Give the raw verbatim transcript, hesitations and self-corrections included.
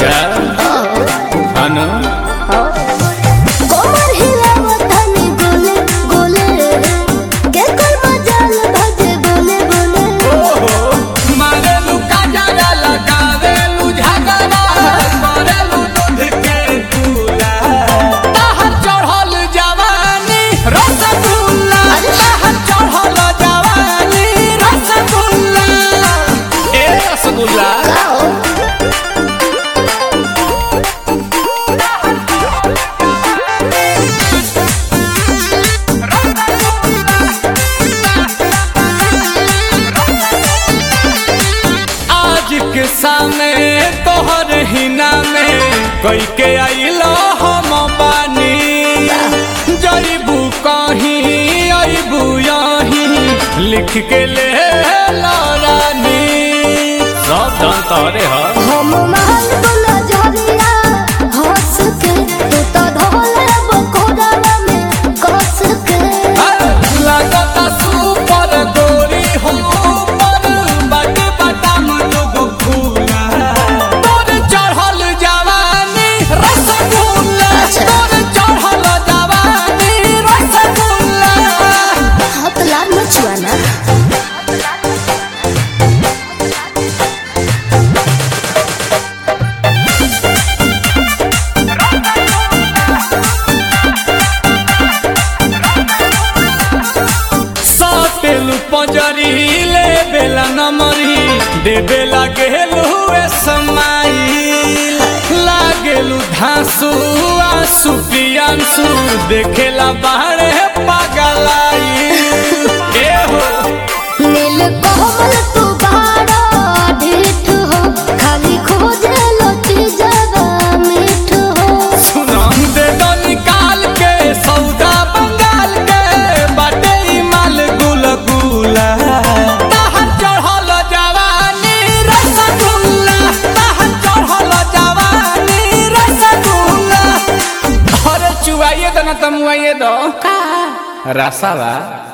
अच्छा अनु कोमर हिलावत हनी गोले गोले के कोई मजाल भजे बोले बोले मारे लू काजरा लगावे लू झगड़ा मारे लू दूध के दूला ताहर चढ़ल जवानी रसगुल्ला ताहर चढ़ल जवानी रसगुल्ला ए रसगुल्ला के सामने तोहर हिना में कई के आइलो हम बानी जईबू कहीं अबू यहीं लिख के ले रानी सब जान तोरे ह हम महल बोला झरिया हंस के तू तो धोले बकोड़ा में कस के लगता सुपर गोरी हो पर बट बटम लोग फूला तोर चढ़ल जवानी रसगुल्ला तोर चढ़ल जवानी रसगुल्ला हाथ लाल मचुआना साटेलू पंजरी ले बेला नमरी दे बेला गेलू ए समाई लागेलू धांसू आंसू पियांसू देखेला बाहरे पागलाई ए हो नील कोमल तू बाड़ा ढीठ हो खाली खोजे लोटी जवा मीठ हो सुनाम दे दो निकाल के सौदा बंगाल के बाटे ई माल गुल गुला ताहर चढ़ल जवानी रसगुल्ला ताहर चढ़ल जवानी रसगुल्ला अरे चुवाइए दो ना तमुआइए दो का रसावा